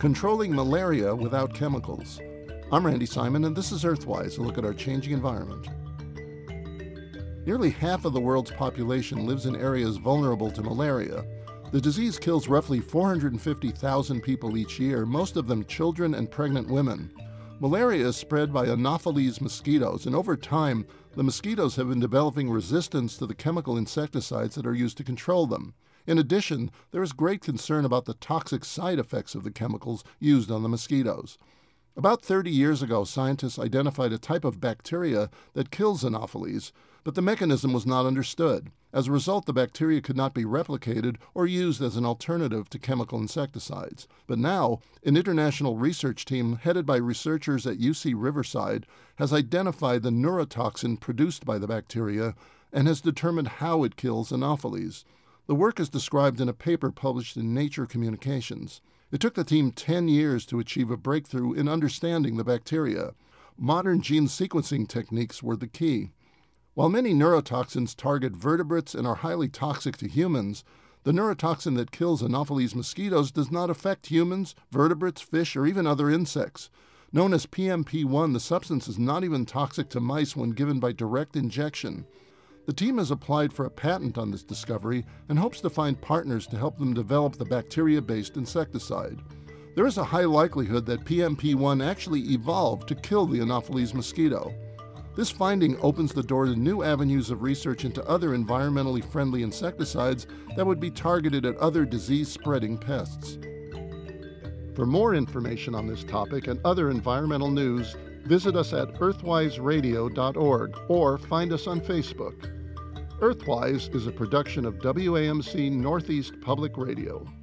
Controlling Malaria Without Chemicals. I'm Randy Simon, and this is Earthwise, a look at our changing environment. Nearly half of the world's population lives in areas vulnerable to malaria. The disease kills roughly 450,000 people each year, most of them children and pregnant women. Malaria is spread by Anopheles mosquitoes, and over time, the mosquitoes have been developing resistance to the chemical insecticides that are used to control them. In addition, there is great concern about the toxic side effects of the chemicals used on the mosquitoes. About 30 years ago, scientists identified a type of bacteria that kills Anopheles, but the mechanism was not understood. As a result, the bacteria could not be replicated or used as an alternative to chemical insecticides. But now, an international research team headed by researchers at UC Riverside has identified the neurotoxin produced by the bacteria and has determined how it kills Anopheles. The work is described in a paper published in Nature Communications. It took the team 10 years to achieve a breakthrough in understanding the bacteria. Modern gene sequencing techniques were the key. While many neurotoxins target vertebrates and are highly toxic to humans, the neurotoxin that kills Anopheles mosquitoes does not affect humans, vertebrates, fish, or even other insects. Known as PMP1, the substance is not even toxic to mice when given by direct injection. The team has applied for a patent on this discovery and hopes to find partners to help them develop the bacteria-based insecticide. There is a high likelihood that PMP1 actually evolved to kill the Anopheles mosquito. This finding opens the door to new avenues of research into other environmentally friendly insecticides that would be targeted at other disease-spreading pests. For more information on this topic and other environmental news, visit us at earthwiseradio.org or find us on Facebook. Earthwise is a production of WAMC Northeast Public Radio.